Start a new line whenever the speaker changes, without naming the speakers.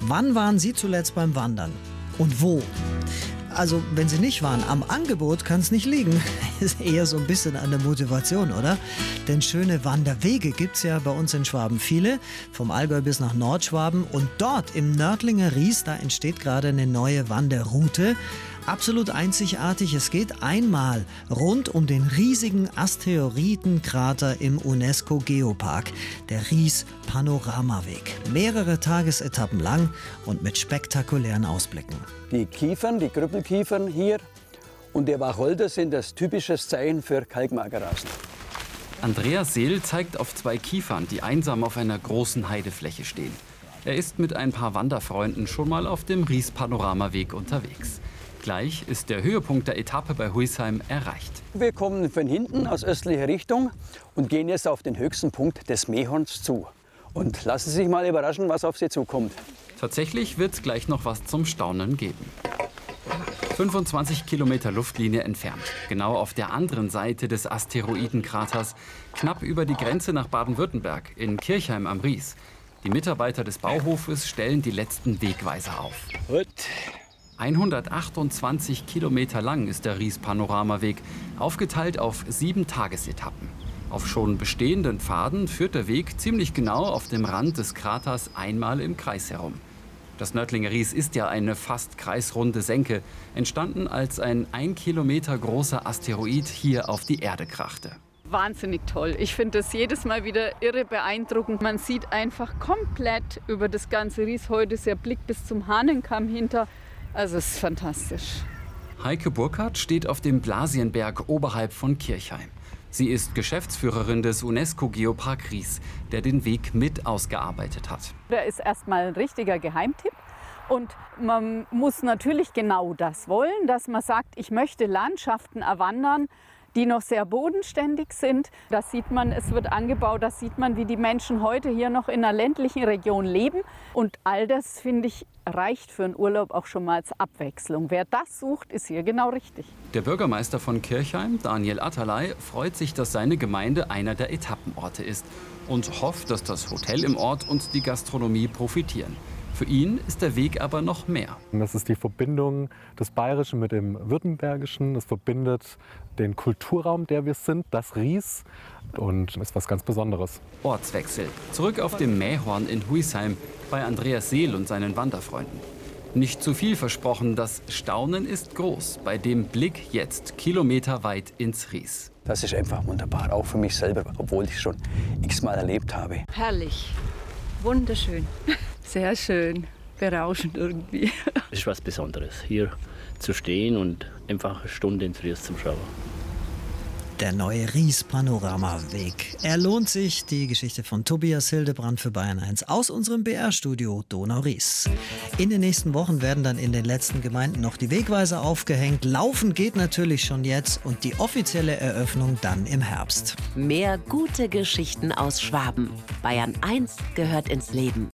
Wann waren Sie zuletzt beim Wandern? Und wo? Also, wenn Sie nicht waren, am Angebot kann es nicht liegen. Ist eher so ein bisschen an der Motivation, oder? Denn schöne Wanderwege gibt es ja bei uns in Schwaben viele, vom Allgäu bis nach Nordschwaben. Und dort im Nördlinger Ries, da entsteht gerade eine neue Wanderroute. Absolut einzigartig. Es geht einmal rund um den riesigen Asteroidenkrater im UNESCO-Geopark, der Ries-Panoramaweg. Mehrere Tagesetappen lang und mit spektakulären Ausblicken.
Die Kiefern, die Krüppelkiefern hier und der Wacholder sind das typische Zeichen für Kalkmagerrasen.
Andreas Seel zeigt auf 2 Kiefern, die einsam auf einer großen Heidefläche stehen. Er ist mit ein paar Wanderfreunden schon mal auf dem Ries-Panoramaweg unterwegs. Gleich ist der Höhepunkt der Etappe bei Huisheim erreicht.
Wir kommen von hinten aus östlicher Richtung und gehen jetzt auf den höchsten Punkt des Mehorns zu. Und lassen Sie sich mal überraschen, was auf Sie zukommt.
Tatsächlich wird es gleich noch was zum Staunen geben. 25 Kilometer Luftlinie entfernt, genau auf der anderen Seite des Asteroidenkraters, knapp über die Grenze nach Baden-Württemberg, in Kirchheim am Ries. Die Mitarbeiter des Bauhofes stellen die letzten Wegweiser auf.
Gut.
128 Kilometer lang ist der Ries-Panoramaweg, aufgeteilt auf 7 Tagesetappen. Auf schon bestehenden Pfaden führt der Weg ziemlich genau auf dem Rand des Kraters einmal im Kreis herum. Das Nördlinger Ries ist ja eine fast kreisrunde Senke, entstanden als ein 1 Kilometer großer Asteroid hier auf die Erde krachte.
Wahnsinnig toll. Ich finde das jedes Mal wieder irre beeindruckend. Man sieht einfach komplett über das ganze Ries. Heute ist der Blick bis zum Hahnenkamm hinter. Also es ist fantastisch.
Heike Burkhardt steht auf dem Blasienberg oberhalb von Kirchheim. Sie ist Geschäftsführerin des UNESCO-Geopark Ries, der den Weg mit ausgearbeitet hat.
Der ist erstmal ein richtiger Geheimtipp. Und man muss natürlich genau das wollen, dass man sagt, ich möchte Landschaften erwandern, die noch sehr bodenständig sind. Das sieht man, es wird angebaut, das sieht man, wie die Menschen heute hier noch in einer ländlichen Region leben. Und all das, finde ich, reicht für einen Urlaub auch schon mal als Abwechslung. Wer das sucht, ist hier genau richtig.
Der Bürgermeister von Kirchheim, Daniel Atterlei, freut sich, dass seine Gemeinde einer der Etappenorte ist und hofft, dass das Hotel im Ort und die Gastronomie profitieren. Für ihn ist der Weg aber noch mehr.
Das ist die Verbindung des Bayerischen mit dem Württembergischen. Das verbindet den Kulturraum, der wir sind, das Ries, und ist was ganz Besonderes.
Ortswechsel. Zurück auf dem Mähorn in Huisheim bei Andreas Seel und seinen Wanderfreunden. Nicht zu viel versprochen, das Staunen ist groß bei dem Blick jetzt kilometerweit ins Ries.
Das ist einfach wunderbar, auch für mich selber, obwohl ich schon x-mal erlebt habe.
Herrlich, wunderschön, sehr schön, berauschend irgendwie.
Es ist was Besonderes, hier zu stehen und einfach eine Stunde ins Ries zu schauen.
Der neue Ries-Panoramaweg. Er lohnt sich. Die Geschichte von Tobias Hildebrand für Bayern 1 aus unserem BR-Studio Donau-Ries. In den nächsten Wochen werden dann in den letzten Gemeinden noch die Wegweiser aufgehängt. Laufen geht natürlich schon jetzt und die offizielle Eröffnung dann im Herbst.
Mehr gute Geschichten aus Schwaben. Bayern 1 gehört ins Leben.